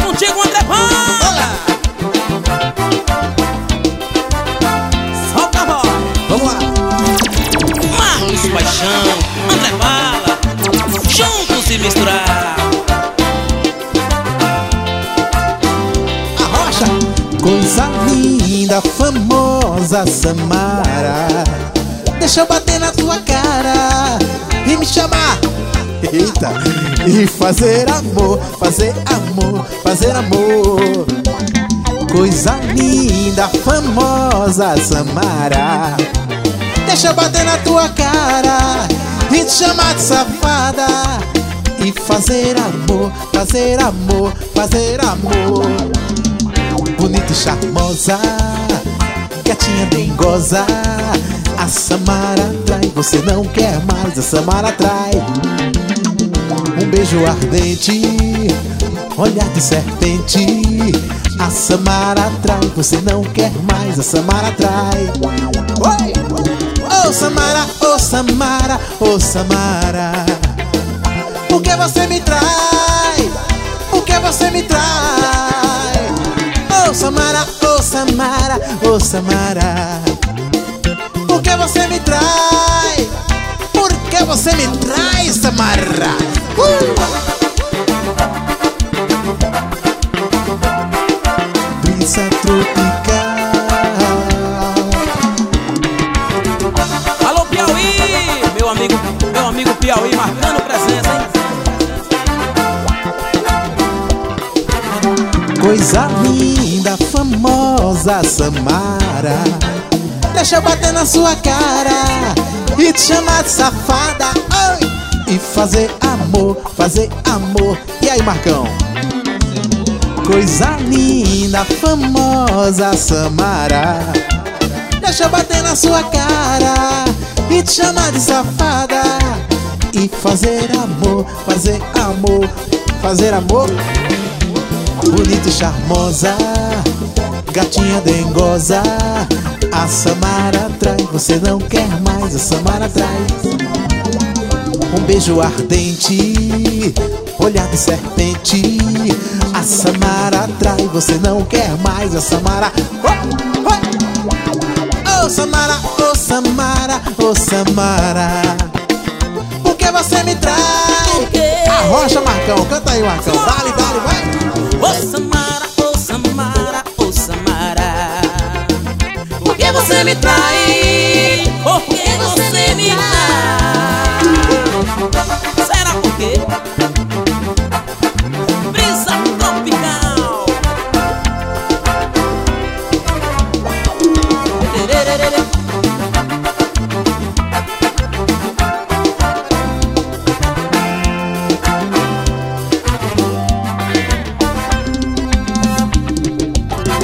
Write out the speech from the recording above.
contigo, André Bala. Solta a voz. Vamos lá. Marcos Paixão, André Bala, juntos e misturar. Arrocha. Coisa linda, famosa Samara, deixa eu bater na tua cara e me chamar. Eita. E fazer amor, fazer amor, fazer amor. Coisa linda, famosa Samara, deixa eu bater na tua cara e te chamar de safada. E fazer amor, fazer amor, fazer amor. Bonita e charmosa, gatinha dengosa, a Samara atrai, você não quer mais, a Samara atrai. Um beijo ardente, olhar de serpente, a Samara atrai, você não quer mais, a Samara atrai. Oi! Oh Samara, oh Samara, oh Samara, por que você me trai? Por que você me trai? Oh Samara, oh Samara, oh Samara, por que você me trai? Por que você me trai, Samara? Brisa tropical. Alô Piauí, meu amigo Piauí marcando presença, hein? Coisa linda, famosa Samara, deixa eu bater na sua cara e te chamar de safada. Oi! E fazer amor, fazer amor. E aí, Marcão? Coisa linda, famosa Samara, deixa eu bater na sua cara e te chamar de safada. E fazer amor, fazer amor, fazer amor. Bonita e charmosa, gatinha dengosa, a Samara atrai, você não quer mais, a Samara atrai. Um beijo ardente, olhar de serpente, a Samara atrai, você não quer mais, a Samara. Oh Samara, oh Samara, oh Samara, por que você me trai? Arrocha, Marcão, canta aí, Marcão, vale, vale, vale.